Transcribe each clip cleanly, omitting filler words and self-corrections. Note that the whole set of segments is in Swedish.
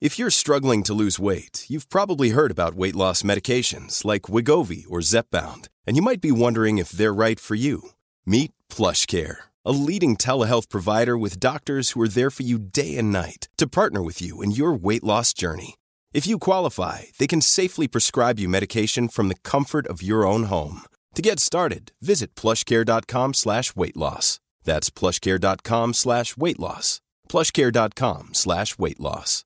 If you're struggling to lose weight, you've probably heard about weight loss medications like Wegovy or Zepbound, and you might be wondering if they're right for you. Meet PlushCare, a leading telehealth provider with doctors who are there for you day and night to partner with you in your weight loss journey. If you qualify, they can safely prescribe you medication from the comfort of your own home. To get started, visit plushcare.com/weightloss. That's plushcare.com/weightloss. plushcare.com/weightloss.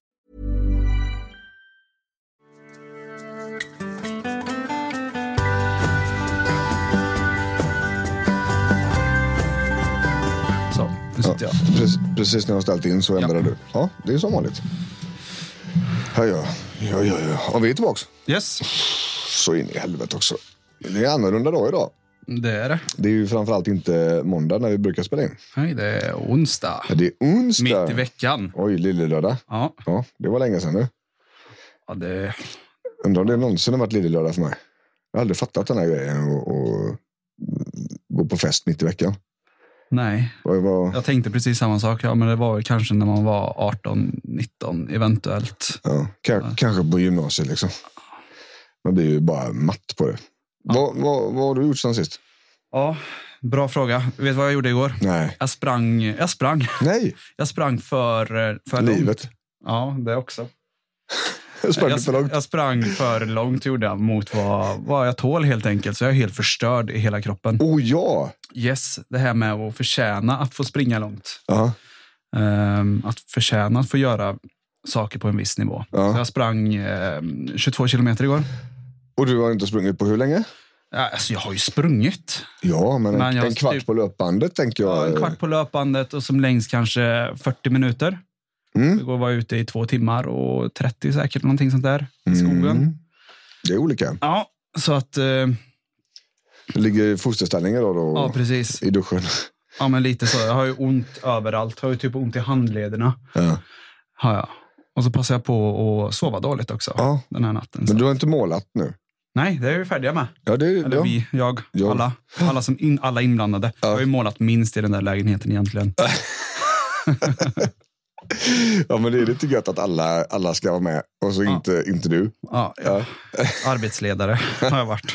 Så, nu sitter jag. Precis när jag har ställt in så ändrar du. Ja, det är som vanligt. Ja. Och vi är tillbaka. Yes. Så in i helvete också. Det är annorlunda dag idag. Det är det. Det är ju framförallt inte måndag när vi brukar spela in. Nej, det är onsdag. Ja, det är onsdag. Mitt i veckan. Oj, lillelördag. Ja. Ja, det var länge sedan nu. Ja, det... Undrar om det någonsin har varit lillelördag för mig. Jag har aldrig fattat den här grejen och gå på fest mitt i veckan. Nej, jag tänkte precis samma sak. Ja, men det var kanske när man var 18, 19 eventuellt. Ja, kanske på gymnasiet liksom. Men det är ju bara matt på det. Ja. Vad har du gjort sen sist? Ja, bra fråga. Vet du vad jag gjorde igår? Nej. Jag sprang. Nej. Jag sprang för livet. Långt. Ja, det också. Jag sprang för långt gjorde jag mot vad jag tål helt enkelt. Så jag är helt förstörd i hela kroppen. Oh ja! Yes, det här med att förtjäna att få springa långt. Uh-huh. Att förtjäna att få göra saker på en viss nivå. Uh-huh. Så jag sprang 22 kilometer igår. Och du har inte sprungit på hur länge? Alltså jag har ju sprungit. Ja, men en kvart på löpbandet tänker jag. Ja, en kvart på löpbandet och som längst kanske 40 minuter. Det går att vara ute i 2 timmar och 30 säkert, någonting sånt där i skogen. Det är olika. Ja, så att... Det ligger i fosterställningar då ja, precis. I duschen. Ja, men lite så. Jag har ju ont överallt. Jag har ju typ ont i handlederna. Ja. Har jag. Och så passar jag på att sova dåligt också den här natten. Men du har inte målat nu? Nej, det är vi färdiga med. Ja, eller vi, jag. Alla inblandade. Jag har ju målat minst i den där lägenheten egentligen. Ja, men det är lite gött att alla ska vara med och så inte du. Ja. Arbetsledare har jag varit.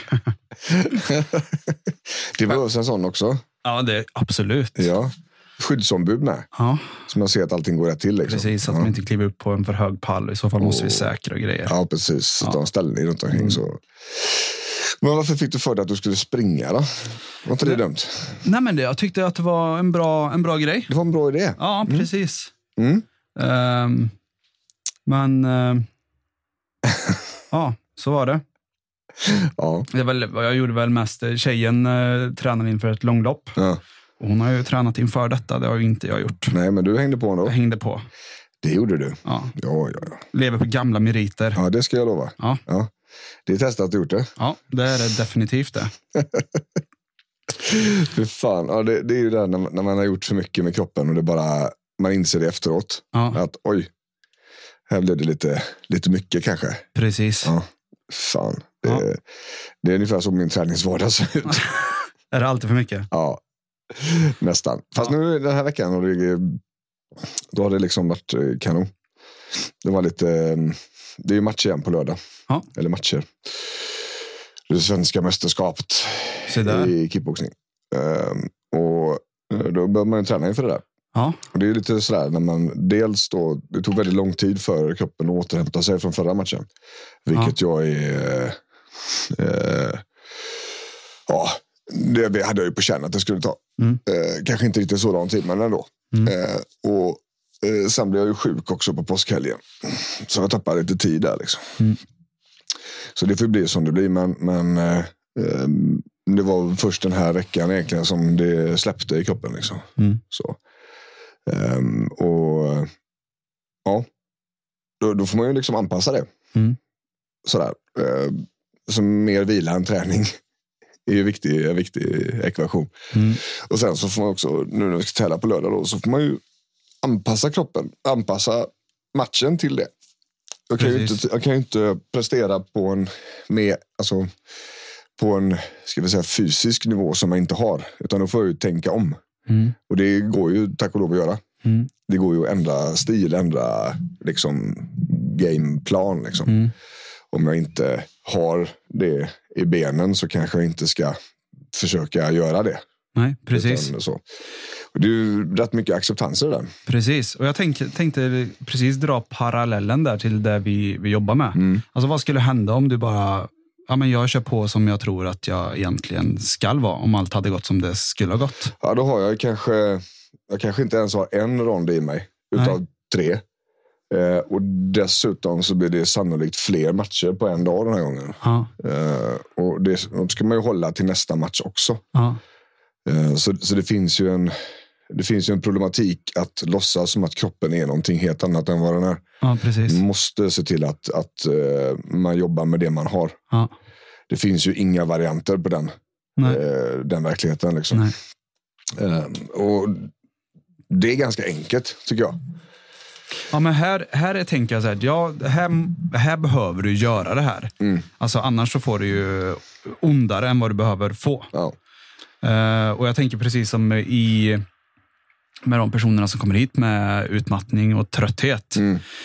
Det behövs en sån också. Ja, det absolut. Ja. Skyddsombud med. Ja. Så man ser att allting går rätt till. Liksom. Precis, att de inte kliver upp på en för hög pall. I så fall måste vi säkra grejer. Ja, precis. Så de ställning runt omkring så. Men varför fick du för dig att du skulle springa då? Var inte det dumt? Nej, men jag tyckte att det var en bra grej. Det var en bra idé. Ja, precis. Men ja, så var det. Ja. Jag gjorde väl mest. Tjejen tränade inför ett långlopp. Ja. Och hon har ju tränat inför detta. Det har ju inte jag gjort. Nej, men du hängde på ändå. Jag hängde på. Det gjorde du. Ja. Ja. Lever på gamla meriter. Ja, det ska jag lova. Ja. Det är testat att gjort det. Ja, det är det definitivt det. För fan. Ja, det är ju det när man har gjort för mycket med kroppen och det bara man inser det efteråt. Ja. Att oj, här blev det lite mycket kanske. Precis. Ja, fan. Det är ungefär som min träningsvardag ser ut. Är det alltid för mycket? Ja, nästan. Fast nu den här veckan då har det liksom varit kanon. Det var lite, det är ju match igen på lördag. Ja. Eller matcher. Det svenska mästerskapet i kickboxning. Och då bör man ju träna inför det där. Ja. Och det är lite sådär när man dels då, det tog väldigt lång tid för kroppen att återhämta sig från förra matchen. Vilket jag är det hade jag ju på känn att det skulle ta. Kanske inte riktigt så lång tid, men ändå. Och sen blev jag ju sjuk också på påskhelgen. Så jag tappade lite tid där liksom. Så det får bli som det blir, men det var först den här veckan egentligen som det släppte i kroppen liksom. Så. Och ja, då får man ju liksom anpassa det. Sådär. Så mer vila än träning är ju en viktig ekvation. Och sen så får man också, nu när vi ska tävla på lördag då, så får man ju anpassa kroppen, anpassa matchen till det. Jag kan ju inte prestera på en ska vi säga fysisk nivå som jag inte har, utan då får jag ju tänka om. Och det går ju tack och lov att göra. Det går ju att ändra stil, ändra liksom gameplan liksom. Om jag inte har det i benen så kanske jag inte ska försöka göra det. Nej, precis. Så. Och det är ju rätt mycket acceptanser där. Precis, och jag tänkte precis dra parallellen där till det vi jobbar med. Alltså vad skulle hända om du bara, ja men jag kör på som jag tror att jag egentligen ska vara, om allt hade gått som det skulle ha gått? Ja, då har jag kanske inte ens har en rond i mig utav 3. Och dessutom så blir det sannolikt fler matcher på en dag den här gången. Och det ska man ju hålla till nästa match också. Så det finns ju en problematik att låtsas som att kroppen är någonting helt annat än vad den är. Ja, precis. Man måste se till att man jobbar med det man har. Det finns ju inga varianter på den verkligheten liksom. Och det är ganska enkelt tycker jag. Ja, men här tänker jag så här, ja, här behöver du göra det här. Alltså annars så får du ju ondare än vad du behöver få. Och jag tänker precis som med de personerna som kommer hit med utmattning och trötthet.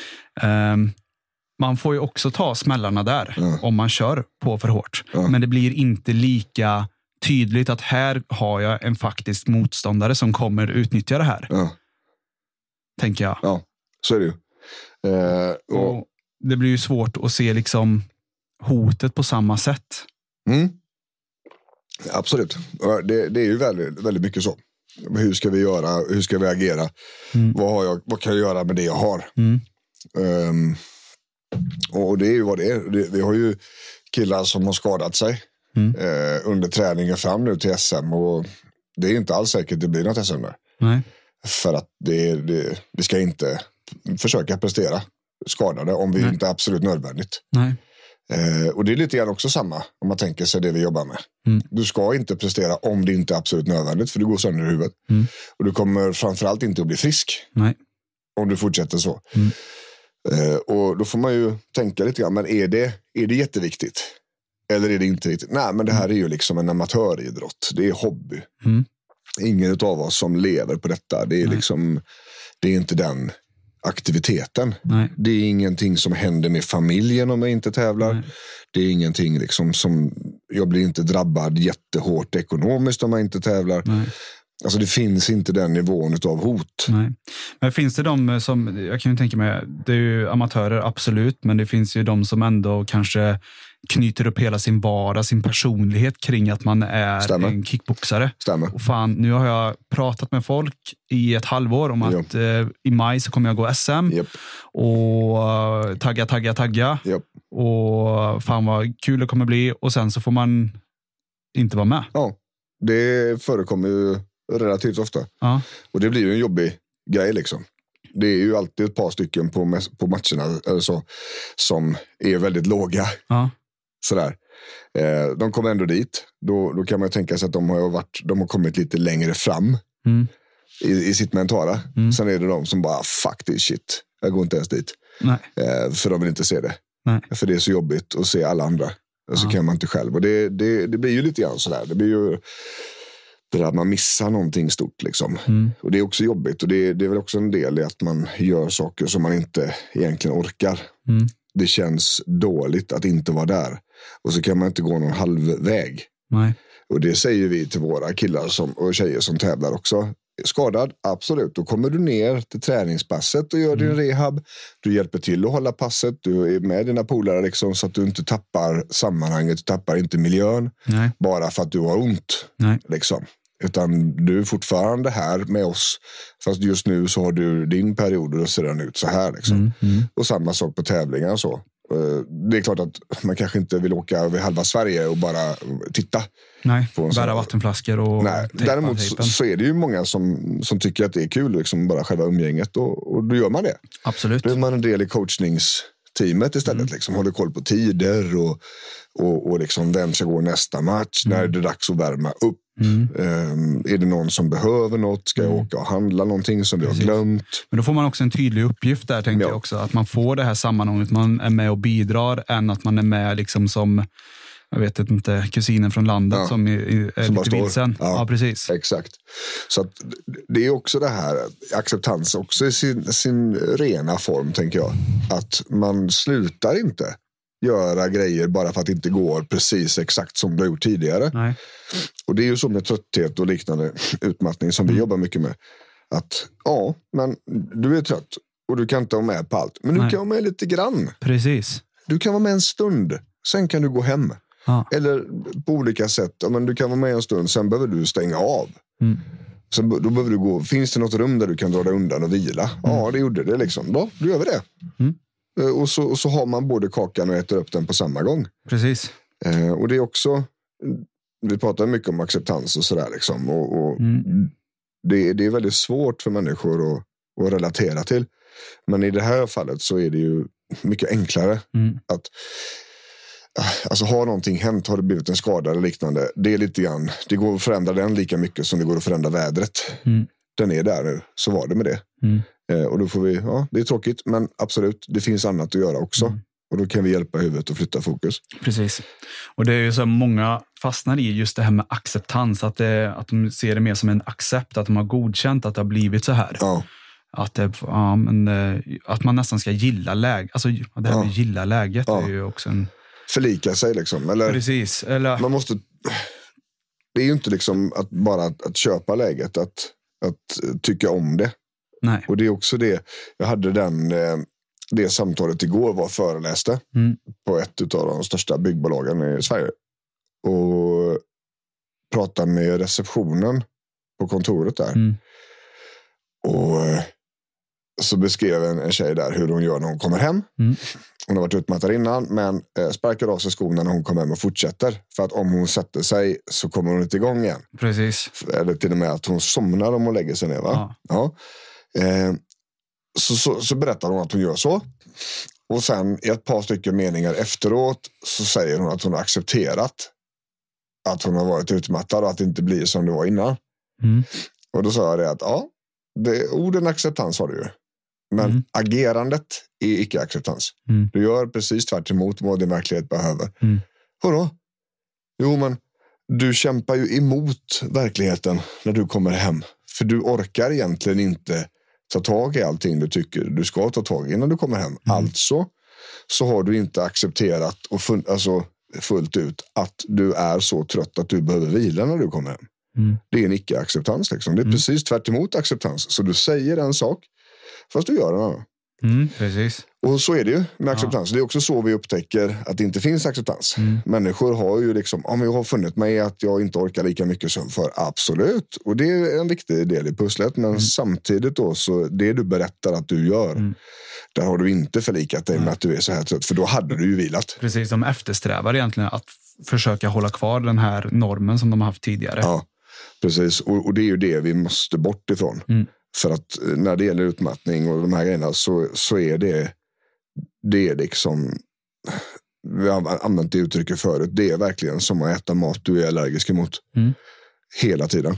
Man får ju också ta smällarna där om man kör på för hårt. Men det blir inte lika tydligt att här har jag en faktisk motståndare som kommer utnyttja det här. Tänker jag. Ja, så är det ju. Och det blir ju svårt att se liksom hotet på samma sätt. Absolut. Det är ju väldigt, väldigt mycket så. Hur ska vi göra? Hur ska vi agera? Vad kan jag göra med det jag har? Och det är ju vad det är. Vi har ju killar som har skadat sig under träningen fram nu till SM. Och det är inte alls säkert att det blir något SM där. Nej. För att det ska inte försöka prestera skadade om vi inte är absolut nödvändigt. Nej. Och det är lite grann också samma om man tänker sig det vi jobbar med. Du ska inte prestera om det inte är absolut nödvändigt för du går sönder i huvudet. Och du kommer framförallt inte att bli frisk. Nej. Om du fortsätter så. Och då får man ju tänka lite grann, men är det jätteviktigt? Eller är det inte viktigt? Nej, men det här är ju liksom en amatöridrott. Det är hobby. Ingen av oss som lever på detta. Det är liksom, det är inte den aktiviteten. Nej. Det är ingenting som händer med familjen om jag inte tävlar. Nej. Det är ingenting liksom som, jag blir inte drabbad jättehårt ekonomiskt om jag inte tävlar. Nej. Alltså det finns inte den nivån av hot. Nej. Men finns det de som, jag kan ju tänka mig, det är ju amatörer absolut, men det finns ju de som ändå kanske knyter upp hela sin vardag, sin personlighet kring att man är en kickboxare. Stämmer. Och fan, nu har jag pratat med folk i ett halvår om att i maj så kommer jag gå SM. Yep. Och tagga. Yep. Och fan vad kul det kommer bli. Och sen så får man inte vara med. Ja, det förekommer ju relativt ofta. Ja. Och det blir ju en jobbig grej liksom. Det är ju alltid ett par stycken på matcherna eller så, som är väldigt låga. Ja. Sådär. De kommer ändå dit. Då kan man ju tänka sig att de har kommit lite längre fram i sitt mentala. Sen är det de som bara, fuck this shit. Jag går inte ens dit. Nej. För de vill inte se det. Nej. För det är så jobbigt att se alla andra. Och så kan man inte själv. Och det blir ju lite grann sådär. Det blir ju det där att man missar någonting stort liksom. Och det är också jobbigt. Och det är väl också en del i att man gör saker som man inte egentligen orkar. Det känns dåligt att inte vara där. Och så kan man inte gå någon halvväg. Nej. Och det säger vi till våra killar och tjejer som tävlar också. Skadad, absolut. Då kommer du ner till träningspasset och gör din rehab. Du hjälper till att hålla passet. Du är med dina polare liksom, så att du inte tappar sammanhanget. Du tappar inte miljön. Nej. Bara för att du har ont. Nej. Liksom. Utan du är fortfarande här med oss. Fast just nu så har du din period och då ser den ut så här. Liksom. Och samma sak på tävlingar så. Det är klart att man kanske inte vill åka över halva Sverige och bara titta. Nej, bära vattenflaskor och däremot så är det ju många som tycker att det är kul liksom, bara själva umgänget och då gör man det. Absolut. Då är man en del i coachningsteamet istället. Liksom, håller koll på tider och liksom, vem ska gå nästa match, när är det dags att värma upp. Är det någon som behöver något? Ska jag åka och handla någonting som vi har glömt? Men då får man också en tydlig uppgift där, tänker jag också. Att man får det här sammanhanget, man är med och bidrar, än att man är med liksom som jag vet inte, kusinen från landet som är som lite vilsen. Ja, precis. Exakt. Så att det är också det här, acceptans också i sin rena form, tänker jag. Att man slutar inte göra grejer bara för att det inte går precis exakt som du har gjort tidigare. Nej. Och det är ju så med trötthet och liknande utmattning som vi jobbar mycket med. Att men du är trött och du kan inte vara med på allt. Men du kan vara med lite grann. Precis. Du kan vara med en stund. Sen kan du gå hem. Eller på olika sätt. Men du kan vara med en stund. Sen behöver du stänga av. Sen, då behöver du gå. Finns det något rum där du kan dra dig undan och vila? Ja, det gjorde det liksom. Då gör vi det. Och så har man både kakan och äter upp den på samma gång. Precis. Och det är också... Vi pratar mycket om acceptans och sådär liksom. Och det är väldigt svårt för människor att relatera till. Men i det här fallet så är det ju mycket enklare att alltså har någonting hänt, har det blivit en skada eller liknande, det är lite grann, det går att förändra den lika mycket som det går att förändra vädret. Den är där nu, så var det med det. Och då får vi, det är tråkigt, men absolut, det finns annat att göra också. Och då kan vi hjälpa huvudet att flytta fokus. Precis. Och det är ju så många fastnar i just det här med acceptans. Att de ser det mer som en accept. Att de har godkänt att det har blivit så här. Ja. Att man nästan ska gilla läget. Alltså det här med gilla läget är ju också en... Förlika sig liksom. Eller, precis. Eller... Man måste... Det är ju inte liksom att köpa läget. Att tycka om det. Nej. Och det är också det. Jag hade det samtalet igår, var föreläste på ett av de största byggbolagen i Sverige. Och pratade med receptionen på kontoret där. Och så beskrev en tjej där hur hon gör när hon kommer hem. Hon har varit utmattad innan, men sparkar av sig skorna när hon kommer hem och fortsätter. För att om hon sätter sig så kommer hon inte igång igen. Precis. Eller till och med att hon somnar om hon lägger sig ner, va? Ja. Så berättar hon att hon gör så. Och sen i ett par stycken meningar efteråt så säger hon att hon har accepterat att hon har varit utmattad och att det inte blir som det var innan. Och då sa jag det att orden acceptans har du ju. Men agerandet är icke-acceptans. Du gör precis tvärt emot vad din verklighet behöver. Vadå? Jo, men du kämpar ju emot verkligheten när du kommer hem. För du orkar egentligen inte ta tag i allting du tycker du ska ta tag i när du kommer hem. Alltså så har du inte accepterat och fullt ut att du är så trött att du behöver vila när du kommer hem. Det är en icke-acceptans liksom. Det är precis tvärt emot acceptans. Så du säger en sak fast du gör en annan. Precis. Och så är det ju med acceptans. Det är också så vi upptäcker att det inte finns acceptans. Människor har ju liksom, om jag har funnit mig att jag inte orkar lika mycket som för, absolut. Och det är en viktig del i pusslet. Men samtidigt då, så det du berättar att du gör, där har du inte förlikat dig med att du är så här trött. För då hade du ju vilat. Precis, de eftersträvar egentligen att försöka hålla kvar den här normen som de har haft tidigare. Ja, precis. Och det är ju det vi måste bort ifrån. För att när det gäller utmattning och de här grejerna så är det är liksom, vi har använt det uttrycket förut, det är verkligen som att äta mat du är allergisk emot. Hela tiden.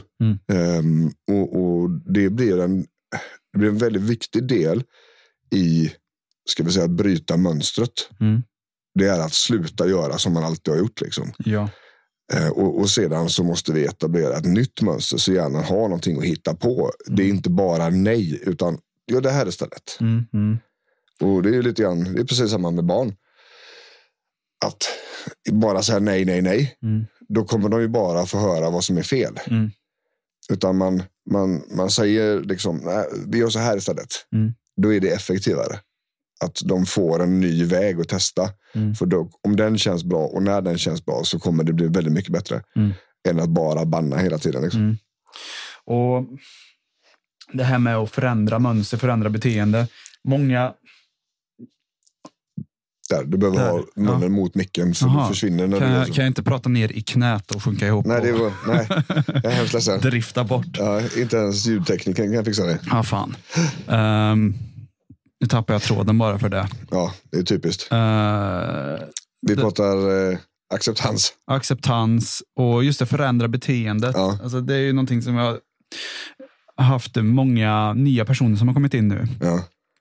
Och det blir en väldigt viktig del i, ska vi säga, att bryta mönstret. Det är att sluta göra som man alltid har gjort liksom. Ja. Och sedan så måste vi etablera ett nytt mönster, så gärna ha någonting att hitta på. Det är inte bara nej, utan gör det här istället. Och det är ju lite grann, det är precis samma med barn. Att bara säga nej. Då kommer de ju bara få höra vad som är fel. Utan man säger liksom, nej, vi gör så här istället. Då är det effektivare. Att de får en ny väg att testa. För då, om den känns bra och när den känns bra, så kommer det bli väldigt mycket bättre. Än att bara banna hela tiden. Liksom. Och det här med att förändra mönster, förändra beteende. Många... Du behöver ha munnen mot micken så du försvinner. När kan jag inte prata ner i knät och sjunka ihop? Nej, nej. Jag är hemskt ledsen. Drifta bort. Ja, inte ens ljudtekniken kan fixa det. Ja, fan. Nu tappar jag tråden bara för det. Ja, det är typiskt. Vi pratar acceptans. Acceptans och just det, förändra beteendet. Ja. Alltså, det är ju någonting som jag har haft många nya personer som har kommit in nu. Ja.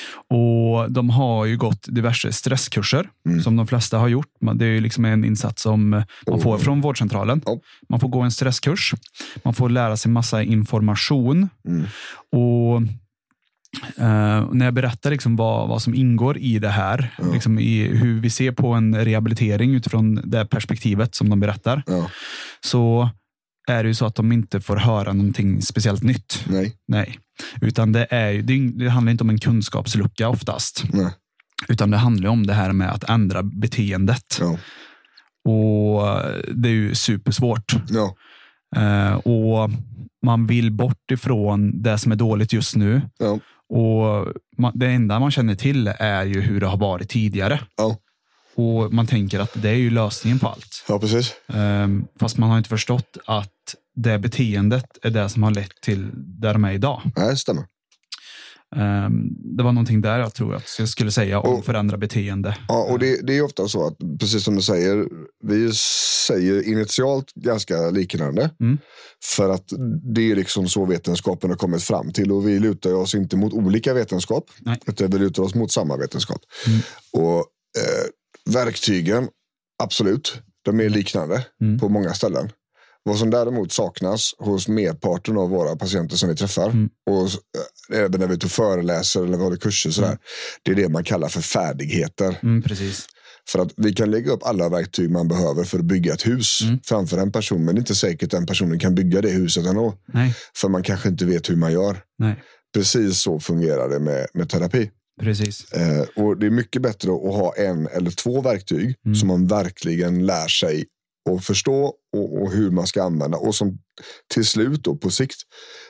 Och de har ju gått diverse stresskurser som de flesta har gjort. Det är ju liksom en insats som man får från vårdcentralen. Man får gå en stresskurs. Man får lära sig massa information. Och när jag berättar liksom vad som ingår i det här, liksom i hur vi ser på en rehabilitering utifrån det perspektivet som de berättar, så är det ju så att de inte får höra någonting speciellt nytt. Nej. Utan det handlar inte om en kunskapslucka oftast. Nej. Utan det handlar om det här med att ändra beteendet. Och det är ju supersvårt. Och man vill bort ifrån det som är dåligt just nu. Och det enda man känner till är ju hur det har varit tidigare. Och man tänker att det är ju lösningen på allt. Ja, precis. Fast man har inte förstått att det beteendet är det som har lett till där de är idag. Nej, det stämmer. Det var någonting där jag tror att jag skulle säga om förändra beteende. Ja, och det är ofta så att, precis som du säger, vi säger initialt ganska liknande. För att det är liksom så vetenskapen har kommit fram till. Och vi lutar oss inte mot olika vetenskap. Utan vi lutar oss mot samma vetenskap. Och verktygen, absolut, de är liknande på många ställen. Vad som däremot saknas hos merparten av våra patienter som vi träffar och även när vi föreläser eller håller kurser sådär, det är det man kallar för färdigheter. Precis. För att vi kan lägga upp alla verktyg man behöver för att bygga ett hus framför en person, men det är inte säkert att den personen kan bygga det huset ändå. För man kanske inte vet hur man gör. Precis så fungerar det med terapi. Precis. Och det är mycket bättre att ha en eller två verktyg som man verkligen lär sig och förstå och hur man ska använda, och som till slut då på sikt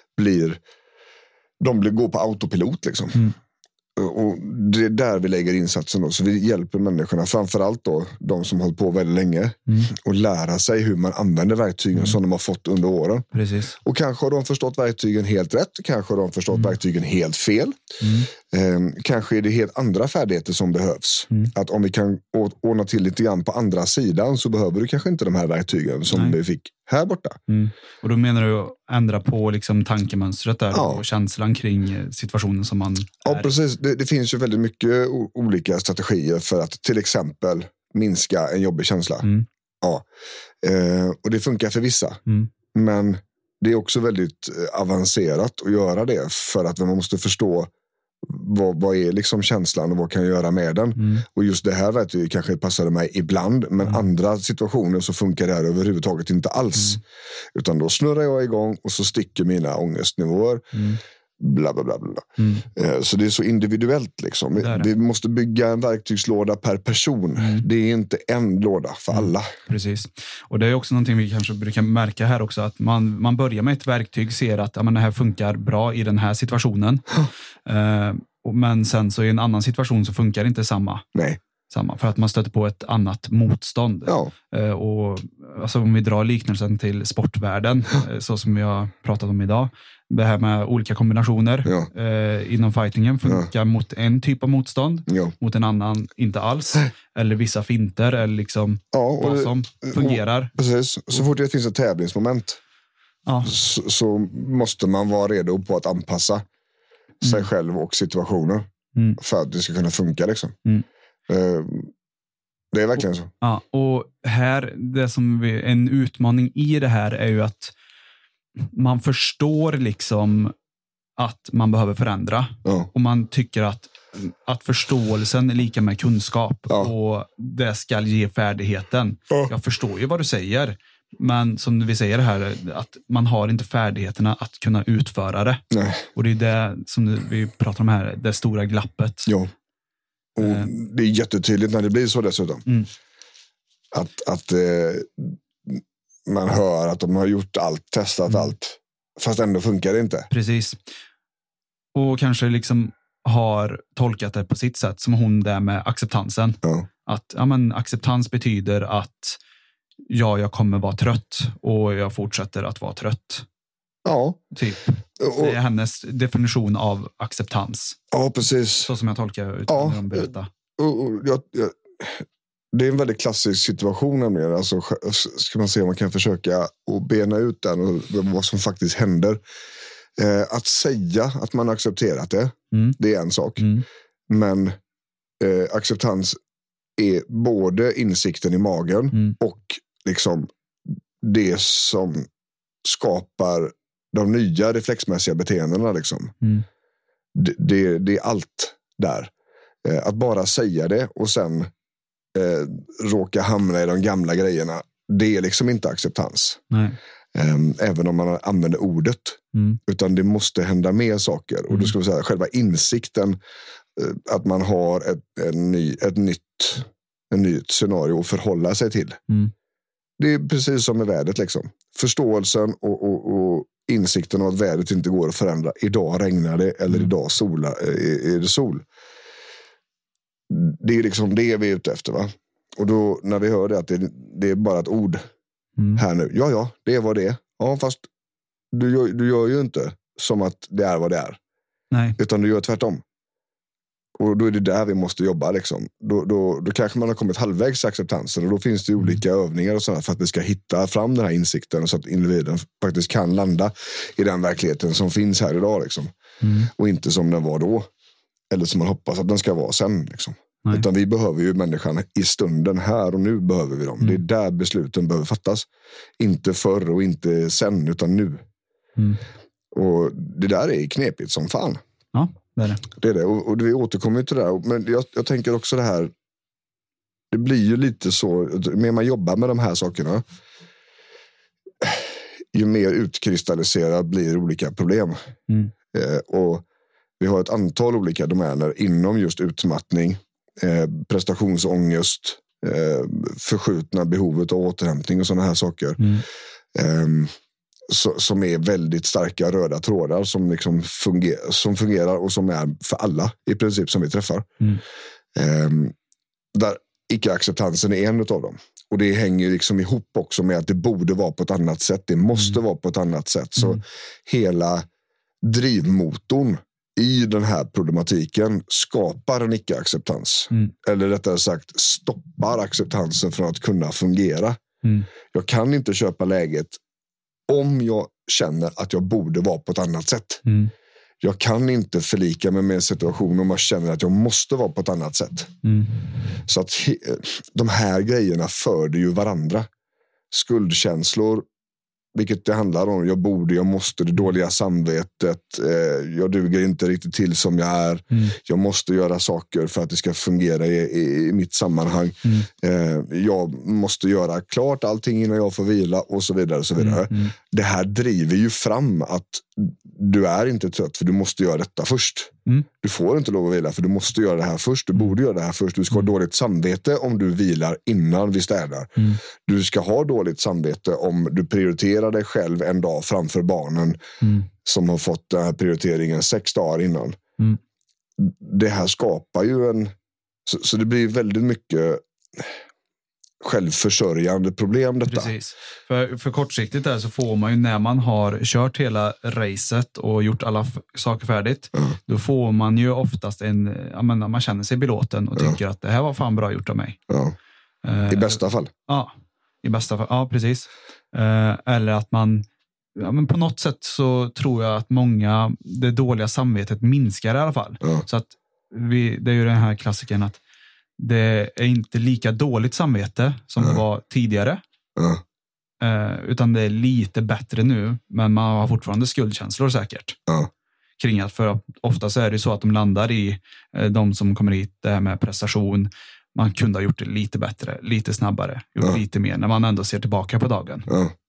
går på autopilot liksom. Och det är där vi lägger insatsen då. Så vi hjälper människorna, framförallt då de som har hållit på väldigt länge, och lära sig hur man använder verktygen som de har fått under åren. Precis. Och kanske har de förstått verktygen helt rätt, kanske har de förstått verktygen helt fel. Kanske är det helt andra färdigheter som behövs. Att om vi kan ordna till lite grann på andra sidan, så behöver du kanske inte de här verktygen som vi fick här borta. Och då menar du att ändra på liksom tankemönstret där och känslan kring situationen som man är. Ja, precis. Det finns ju väldigt mycket olika strategier för att till exempel minska en jobbig känsla. Och det funkar för vissa. Men det är också väldigt avancerat att göra det, för att man måste förstå vad är liksom känslan och vad kan jag göra med den. Och just det här vet vi kanske passade mig ibland, men andra situationer så funkar det här överhuvudtaget inte alls. Utan då snurrar jag igång och så sticker mina ångestnivåer. Bla bla bla bla. Så det är så individuellt liksom. Vi måste bygga en verktygslåda per person. Det är inte en låda för alla. Precis. Och det är också någonting vi kanske brukar märka här också, att man börjar med ett verktyg, ser att det här funkar bra i den här situationen. Men sen så i en annan situation så funkar inte samma. För att man stöter på ett annat motstånd. Och alltså, om vi drar liknelsen till sportvärlden, så som vi har pratat om idag, det här med olika kombinationer inom fightingen funkar mot en typ av motstånd, mot en annan inte alls, eller vissa finter eller liksom vad som fungerar. Precis. Så fort det finns ett tävlingsmoment så måste man vara redo på att anpassa sig själv och situationer för att det ska kunna funka liksom. Det är verkligen så. Ja, och här, en utmaning i det här är ju att man förstår liksom att man behöver förändra. Och man tycker att förståelsen är lika med kunskap och det ska ge färdigheten. Jag förstår ju vad du säger, men som vi säger här, att man har inte färdigheterna att kunna utföra det. Och det är det som vi pratar om här, det stora glappet. Och det är jättetydligt när det blir så dessutom. Att man hör att de har gjort allt, testat allt, fast ändå funkar det inte. Precis. Och kanske liksom har tolkat det på sitt sätt, som hon där med acceptansen. Att acceptans betyder att jag kommer vara trött och jag fortsätter att vara trött. Typ. Det är hennes definition av acceptans. Precis. Så som jag tolkar utan att berätta. Det är en väldigt klassisk situation nämligen. Alltså, ska man se om man kan försöka att bena ut den och vad som faktiskt händer. Att säga att man accepterat det, det är en sak. Men acceptans är både insikten i magen och liksom det som skapar de nya reflexmässiga beteendena liksom. Det är allt där. Att bara säga det och sen råka hamna i de gamla grejerna, det är liksom inte acceptans. Nej. Även om man använder ordet. Utan det måste hända mer saker. Och då ska vi säga själva insikten att man har ett nytt scenario att förhålla sig till. Det är precis som med vädret liksom. Förståelsen och insikten av att vädret inte går att förändra. Idag regnar det eller idag är det sol. Det är liksom det vi är ute efter, va? Och då när vi hör det att det är bara ett ord här nu. Ja, det är vad det är. Ja, fast du gör ju inte som att det är vad det är. Nej. Utan du gör tvärtom. Och då är det där vi måste jobba liksom. Då kanske man har kommit halvvägs till acceptansen. Och då finns det olika övningar och sådär för att vi ska hitta fram den här insikten så att individen faktiskt kan landa i den verkligheten som finns här idag liksom. Och inte som den var då. Eller som man hoppas att den ska vara sen liksom. Nej. Utan vi behöver ju människan i stunden, här och nu behöver vi dem. Det är där besluten behöver fattas. Inte förr och inte sen, utan nu. Och det där är knepigt som fan. Ja, det är det. Det är det. Och vi återkommer till det där. Men jag tänker också det här. Det blir ju lite så. Mer man jobbar med de här sakerna. Ju mer utkristalliserat blir olika problem. Och vi har ett antal olika domäner inom just utmattning. Prestationsångest. Förskjutna behovet av återhämtning och sådana här saker. Som är väldigt starka röda trådar som liksom fungerar och som är för alla i princip som vi träffar. Där icke-acceptansen är en av dem. Och det hänger liksom ihop också med att det borde vara på ett annat sätt. Det måste vara på ett annat sätt. Så hela drivmotorn i den här problematiken skapar en icke-acceptans. Eller rättare sagt stoppar acceptansen från att kunna fungera. Jag kan inte köpa läget om jag känner att jag borde vara på ett annat sätt. Jag kan inte förlika mig med en situation om jag känner att jag måste vara på ett annat sätt. Så att de här grejerna förde ju varandra. Skuldkänslor, vilket det handlar om. Jag borde, jag måste, det dåliga samvetet. Jag duger inte riktigt till som jag är. Jag måste göra saker för att det ska fungera i mitt sammanhang. Jag måste göra klart allting innan jag får vila och så vidare. Och så vidare. Det här driver ju fram att du är inte trött för du måste göra detta först. Du får inte lov att vila för du måste göra det här först. Du borde göra det här först. Du ska ha dåligt samvete om du vilar innan vi städar. Du ska ha dåligt samvete om du prioriterar dig själv en dag framför barnen som har fått den här prioriteringen 6 dagar innan. Det här skapar ju en... Så det blir väldigt mycket självförsörjande problem detta. Precis. För kortsiktigt där så får man ju när man har kört hela racet och gjort alla saker färdigt, då får man ju oftast man känner sig belåten och tycker att det här var fan bra gjort av mig. I bästa fall. Ja, i bästa fall. Ja, precis. Eller att man men på något sätt så tror jag att det dåliga samvetet minskar i alla fall. Så att det är ju den här klassiken att det är inte lika dåligt samvete som det var tidigare. Utan det är lite bättre nu. Men man har fortfarande skuldkänslor säkert. Kring att för ofta så är det så att de landar i de som kommer hit, det här med prestation. Man kunde ha gjort det lite bättre, lite snabbare, gjort lite mer när man ändå ser tillbaka på dagen.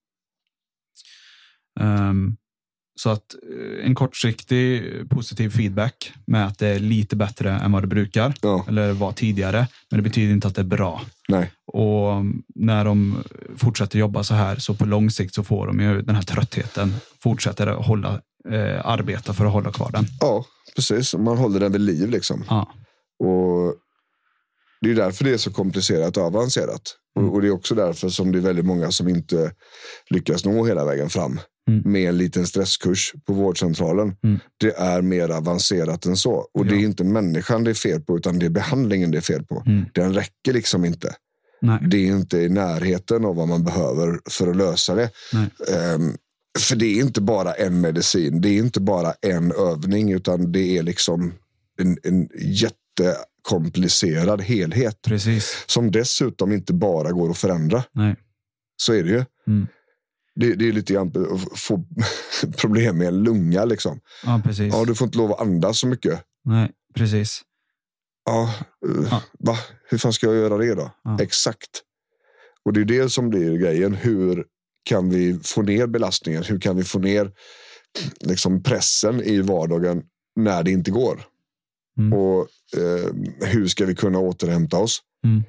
Så att en kortsiktig positiv feedback med att det är lite bättre än vad det brukar eller var tidigare, men det betyder inte att det är bra. Nej. Och när de fortsätter jobba så här så på lång sikt så får de ju den här tröttheten, fortsätter att arbeta för att hålla kvar den. Ja, precis. Man håller den vid liv liksom. Och det är därför det är så komplicerat och avancerat. Och det är också därför som det är väldigt många som inte lyckas nå hela vägen fram. Med en liten stresskurs på vårdcentralen. Det är mer avancerat än så. Och det är inte människan det är fel på, utan det är behandlingen det är fel på. Den räcker liksom inte. Nej. Det är inte i närheten av vad man behöver för att lösa det. För det är inte bara en medicin. Det är inte bara en övning, utan det är liksom en jättekomplicerad helhet. Precis. Som dessutom inte bara går att förändra. Nej. Så är det ju. Det är lite grann att få problem med en lunga liksom. Ja, precis. Ja, du får inte lov att andas så mycket. Nej, precis. Ja. Va? Hur fan ska jag göra det då? Ja. Exakt. Och det är det som blir grejen. Hur kan vi få ner belastningen? Hur kan vi få ner liksom pressen i vardagen när det inte går? Och hur ska vi kunna återhämta oss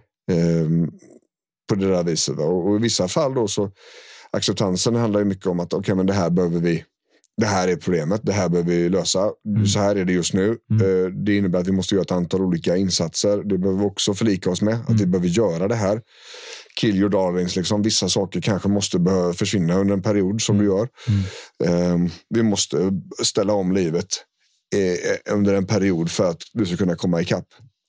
på det där viset? Och i vissa fall då så acceptansen handlar ju mycket om att men det här behöver vi, det här är problemet, det här behöver vi lösa. Så här är det just nu. Det innebär att vi måste göra ett antal olika insatser. Det behöver vi också förlika oss med, att vi behöver göra det här. Kill your darlings, liksom. Vissa saker kanske måste behöva försvinna under en period som du gör. Vi måste ställa om livet under en period för att du ska kunna komma ikapp.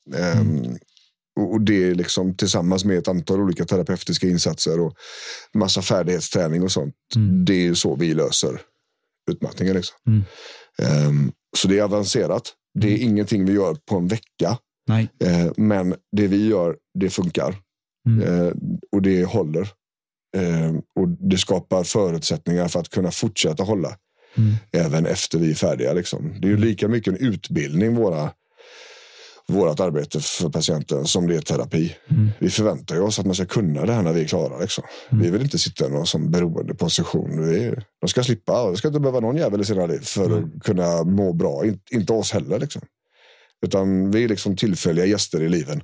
Och det är liksom tillsammans med ett antal olika terapeutiska insatser och massa färdighetsträning och sånt. Det är ju så vi löser utmattningen liksom. Så det är avancerat. Det är ingenting vi gör på en vecka. Nej. Men det vi gör, det funkar. Och det håller. Och det skapar förutsättningar för att kunna fortsätta hålla. Även efter vi är färdiga liksom. Det är ju lika mycket en utbildning vårat arbete för patienten som det är terapi. Vi förväntar oss att man ska kunna det här när vi är klara liksom. Vi vill inte sitta i någon som beroende position. De ska slippa, det ska inte behöva någon jävel i sina liv för att kunna må bra. Inte oss heller liksom. Utan vi är liksom tillfälliga gäster i liven.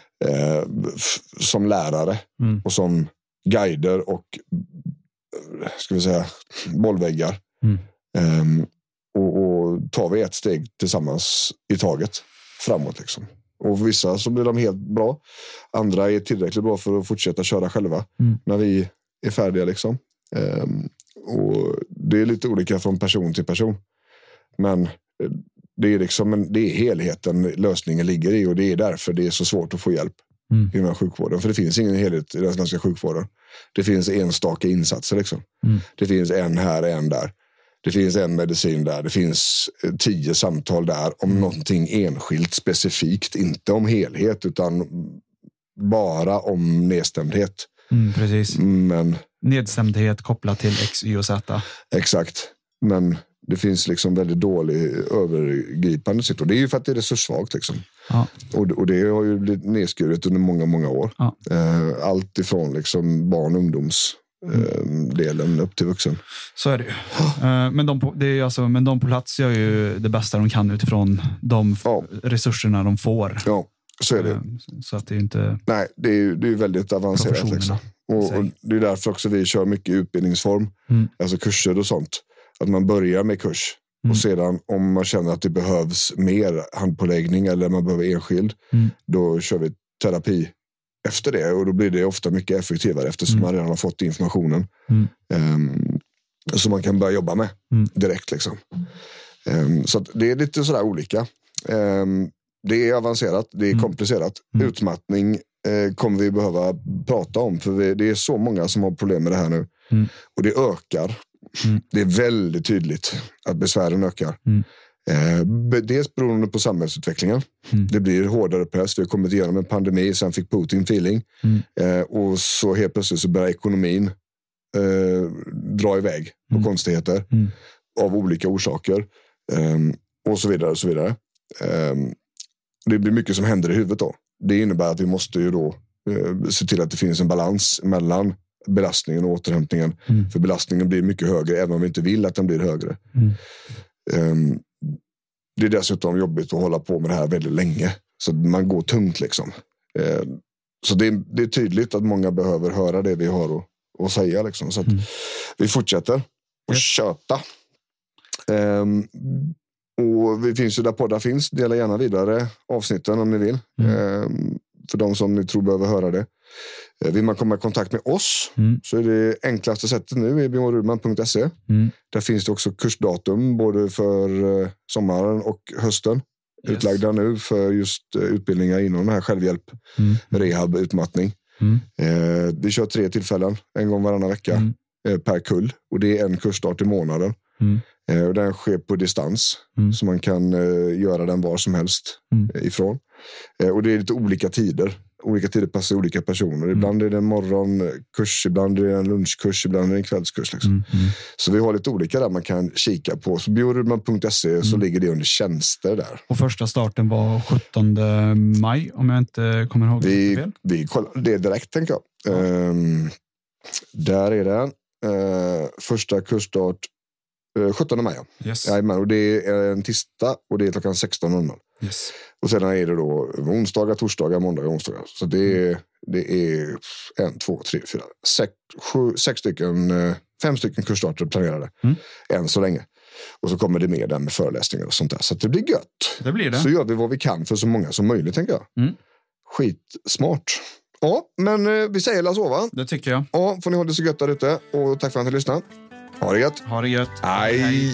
Som lärare och som guider och ska vi säga bollväggar. Och tar vi ett steg tillsammans i taget framåt liksom. Och vissa så blir de helt bra. Andra är tillräckligt bra för att fortsätta köra själva när vi är färdiga liksom. Och det är lite olika från person till person. Men det är liksom det är helheten lösningen ligger i, och det är därför det är så svårt att få hjälp i den här sjukvården. För det finns ingen helhet i den svenska sjukvården. Det finns enstaka insatser liksom. Det finns en här, en där. Det finns en medicin där. Det finns 10 samtal där om någonting enskilt specifikt. Inte om helhet utan bara om nedstämdhet. Precis. Men nedstämdhet kopplat till X, Y och Z. Exakt. Men det finns liksom väldigt dålig övergripande sitt. Och det är ju för att det är resurssvagt liksom. Ja. Och det har ju blivit nedskuret under många, många år. Ja. Allt ifrån liksom barn- och ungdomsdelen upp till vuxen. Så är det ju. Men de på plats gör ju det bästa de kan utifrån de resurserna de får. Ja, så är det. Så att det är inte... Nej, det är ju väldigt avancerat liksom. Och det är därför också vi kör mycket utbildningsform. Alltså kurser och sånt. Att man börjar med kurs. Och sedan om man känner att det behövs mer handpåläggning eller man behöver enskild, då kör vi terapi efter det. Och då blir det ofta mycket effektivare eftersom man redan har fått informationen. Så man kan börja jobba med direkt liksom. Så att det är lite sådär olika. Det är avancerat, det är komplicerat. Utmattning kommer vi behöva prata om, för det är så många som har problem med det här nu. Och det ökar. Det är väldigt tydligt att besvären ökar. Dels beroende på samhällsutvecklingen. Det blir hårdare press. Vi har kommit igenom en pandemi, sen fick Putin feeling. Och så helt plötsligt så börjar ekonomin dra iväg på konstigheter av olika orsaker. Och så vidare och så vidare. Det blir mycket som händer i huvudet då. Det innebär att vi måste ju då se till att det finns en balans mellan belastningen och återhämtningen. För belastningen blir mycket högre även om vi inte vill att den blir högre. Det är dessutom jobbigt att hålla på med det här väldigt länge. Så man går tungt liksom. Så det är tydligt att många behöver höra det vi har att säga liksom. Så att vi fortsätter och köta. Och vi finns ju där poddar finns. Dela gärna vidare avsnitten om ni vill. För de som ni tror behöver höra det. Vill man komma i kontakt med oss så är det enklaste sättet nu är bjornrudman.se. Där finns det också kursdatum både för sommaren och hösten. Utlagda nu för just utbildningar inom den här självhjälp, rehab, utmattning. Vi kör 3 tillfällen, en gång varannan vecka per kull. Och det är en kursstart i månaden. Och den sker på distans. Så man kan göra den var som helst ifrån. Och det är lite olika tider. Olika tider passar olika personer. Ibland är det en morgonkurs, ibland är det en lunchkurs, ibland är det en kvällskurs. Liksom. Så vi har lite olika där man kan kika på. Så biorudman.se så ligger det under tjänster där. Och första starten var 17 maj, om jag inte kommer ihåg. Vi kollar det direkt, tänker jag. Där är den. Första kursstart 17 maj. Yes. Och det är en tisdag och det är klockan 16:00. Yes. Och sedan är det då onsdagar, torsdagar, måndagar, onsdagar. Så det är 1, 2, 3, 4, 6 stycken, 5 stycken kursstarter planerade. Än så länge. Och så kommer det med där med föreläsningar och sånt där. Så det blir gött. Det blir det. Så gör vi vad vi kan för så många som möjligt, tänker jag. Skitsmart. Ja, men vi säger så, va? Det tycker jag. Ja, får ni ha det så gött där ute. Och tack för att ni lyssnade. Ha det gött. Ha det gött. Hej.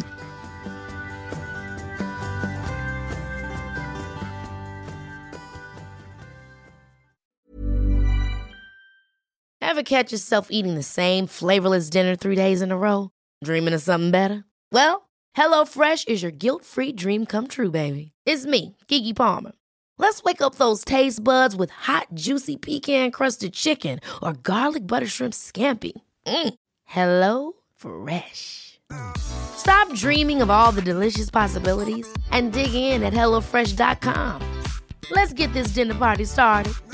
Ever catch yourself eating the same flavorless dinner 3 days in a row? Dreaming of something better? Well, HelloFresh is your guilt-free dream come true, baby. It's me, Keke Palmer. Let's wake up those taste buds with hot, juicy pecan-crusted chicken or garlic butter shrimp scampi. Hello Fresh. Stop dreaming of all the delicious possibilities and dig in at HelloFresh.com. Let's get this dinner party started.